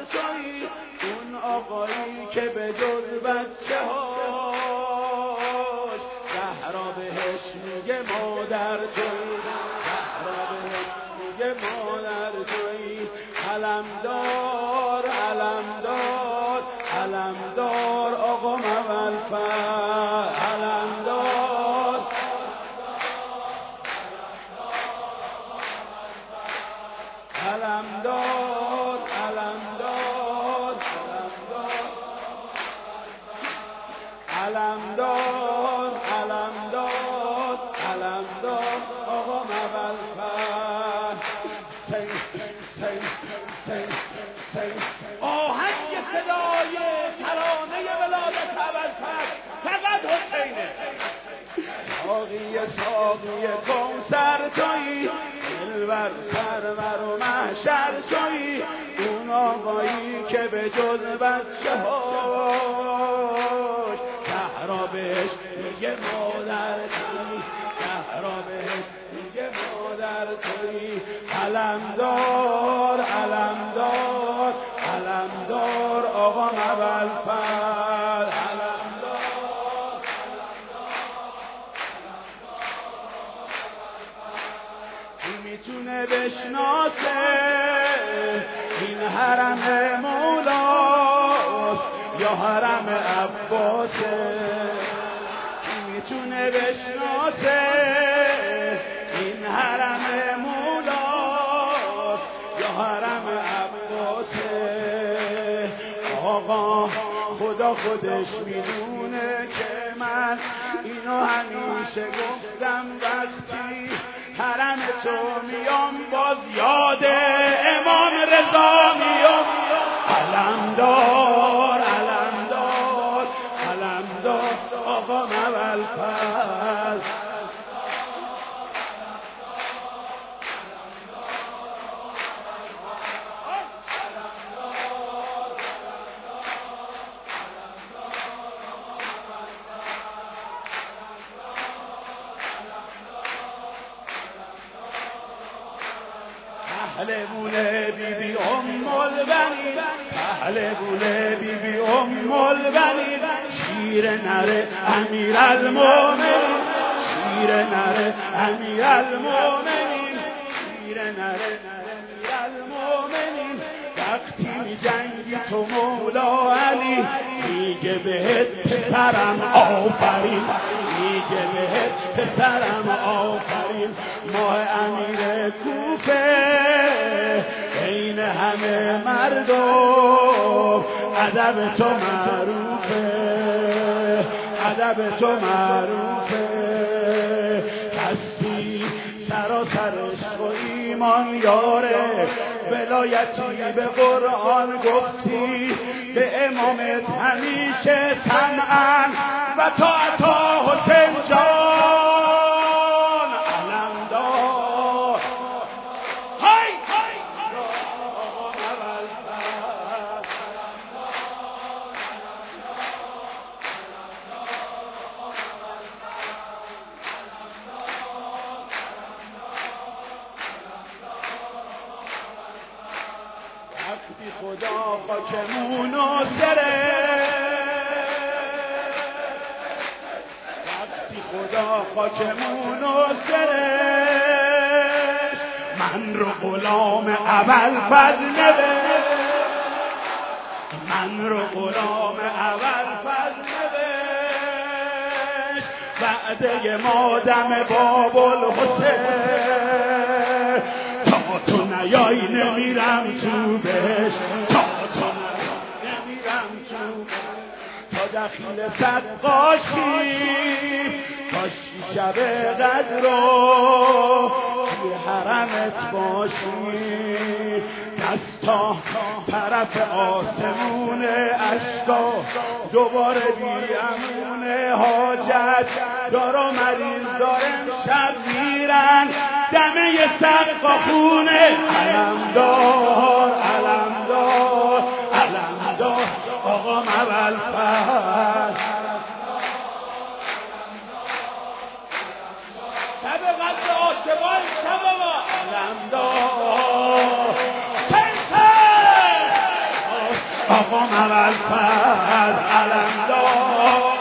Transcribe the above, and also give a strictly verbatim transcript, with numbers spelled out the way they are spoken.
تویی، اون آقایی که به جز بچه هاش زهرا بهش میگه مادر تویی، زهرا بهش میگه مادر تویی. علمدار علمدار علمدار آقا مولفر، علمدار علمدار علمدار علمدار علمدار علمدار آقا مولفر. سی سی سی سی آهنگ صدای ترانه ولادت مولفر فقط حسینه. ساقی ساقی کوثر تویی، دلبر سرور و محشر تویی، اون آقایی که به جز بچه هاش زهرا بهش میگه مادر تویی، زهرا بهش میگه مادر تویی. علمدار علمدار علمدار آقا مولفر، میتونه بشناسه این حرم مولاست یا حرم عباسه، کی میتونه بشناسه این حرم مولاست یا حرم عباسه. آقا خدا خودش میدونه که من اینو همیشه گفتم، وقتی حرم تو میام باز یاد امام رضا میام. علمدار علمدار علمدار آقا مولفر، پهلوونه بی بی ام البنین، پهلوونه بی بی ام البنین، شیر نره امیر المومنین، شیر نره امیر المومنین، شیر نره امیر المومنین. وقتی می جنگی تو مولا علی میگه بهت پسرم آفرین، میگه بهت پسرم آفرین. ماه امیر کوفه بین همه مردم ادب تو معروفه، ادب تو معروفه. هستی سراسرش و ایمان یاره، ولایتی به قرآن گفتی، به امامت همیشه سمعا و طاعتا حسین جان. علمدار های وقتی خدا خاکمون و سره، وقتی خدا خاکمون و سرش، من رو غلام ابوالفضل نوشت، من رو غلام ابوالفضل نوشت. وعده ما دم باب الحسین، تا تو نیای نمیرم تو بهش، تا تو نمیرم تو تا دخیل صدقاشی، کاشی شب قدر رو توی حرمت باشی. دستا طرف آسمون اشکا دوباره بیامون حاجت دارا مریض دارم شب میرن دمه سقا خونه. علمدار علمدار علمدار آقا مولفر، شب قدر عاشقان شب آقا علمدار. با مول فرد علم دار